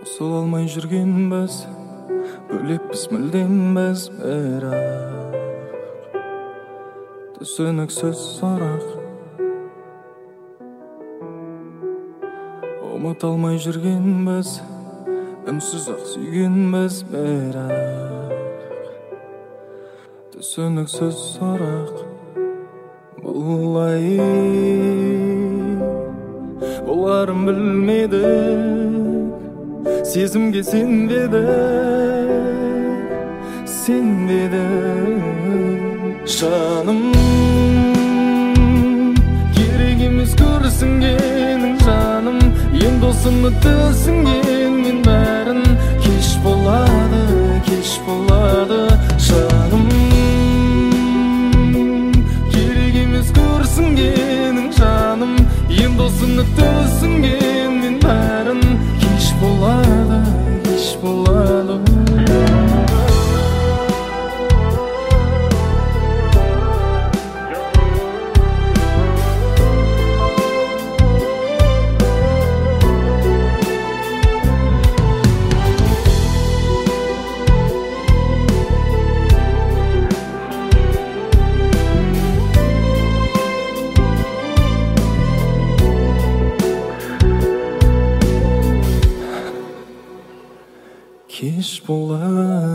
қосыла алмай жүргенбіз, бөлекпіз мүлдембіз, бірақ түсініксіз сұрақ. Ұмыта алмай жүргенбіз, үнсіз ақ сүйгенбіз, бірақ түсініксіз сұрақ. Бұлай боларын білмедік, сезімге сенбедік, жаным. Керек емес көрсінгенің жаным, ең досымды түсінгенмен бәрін кеш болады жаным. Керек емес көрсінгенің жаным, ең досымды түсінгенмен бәрін кеш болады. Кеш болады.